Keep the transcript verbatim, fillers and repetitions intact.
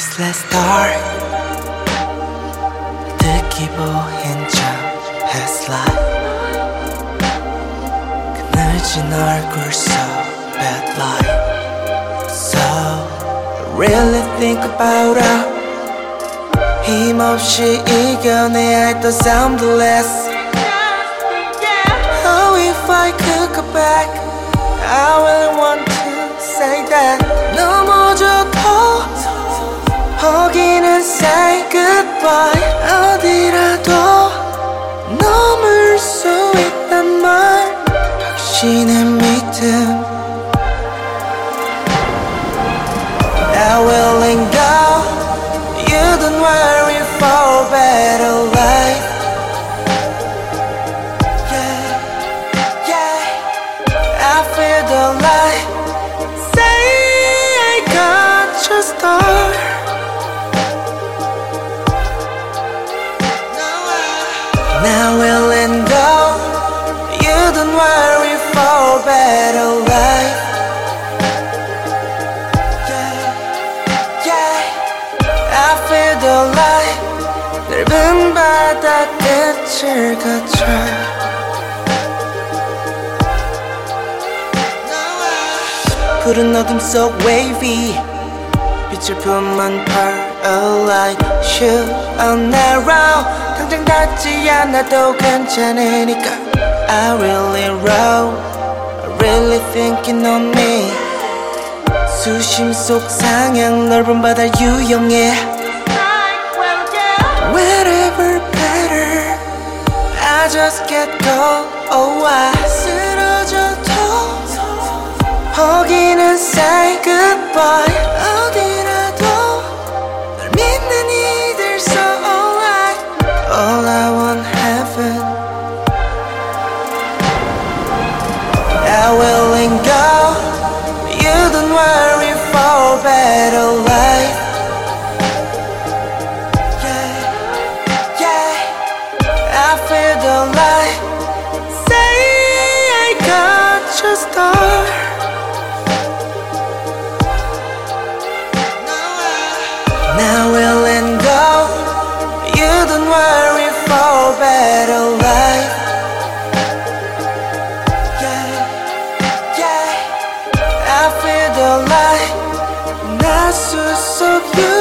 Please let's start. 듣기 보인 척 past life. 그 늦은 얼굴 so bad life. So I really think about her. 힘없이 이겨내야 했던 soundless. Oh, if I could go back, I really want to say that. 넘어져도 거기는 say goodbye. 어디라도 넘을 수 있단 말. 확신의 믿음. I will let go. You don't worry for a better life. Yeah, yeah. I feel the light. Say I got your star. Now we'll let go. You don't worry for a better life. Yeah, yeah. I feel the light. 넓은 바다 끝을 거쳐. 푸른 어둠 속 wavy. 빛을 품은 pearl like shoe on narrow. 당장 닿지 않아도 괜찮으니까. I really roll. I really thinking on me. 수심 속 상향 넓은 바다 유영해. Wherever better. I just get go. Oh, I 쓰러져도 거기는 say goodbye. 어디라도 널 믿는 이들 so alright. All I want heaven. I will let go. You don't worry for a better life. Yeah, yeah. I feel the light. Say I got your star. Now we'll let go. You don't worry for a better life. Yeah, yeah. I feel the light. 나 숲 속 you.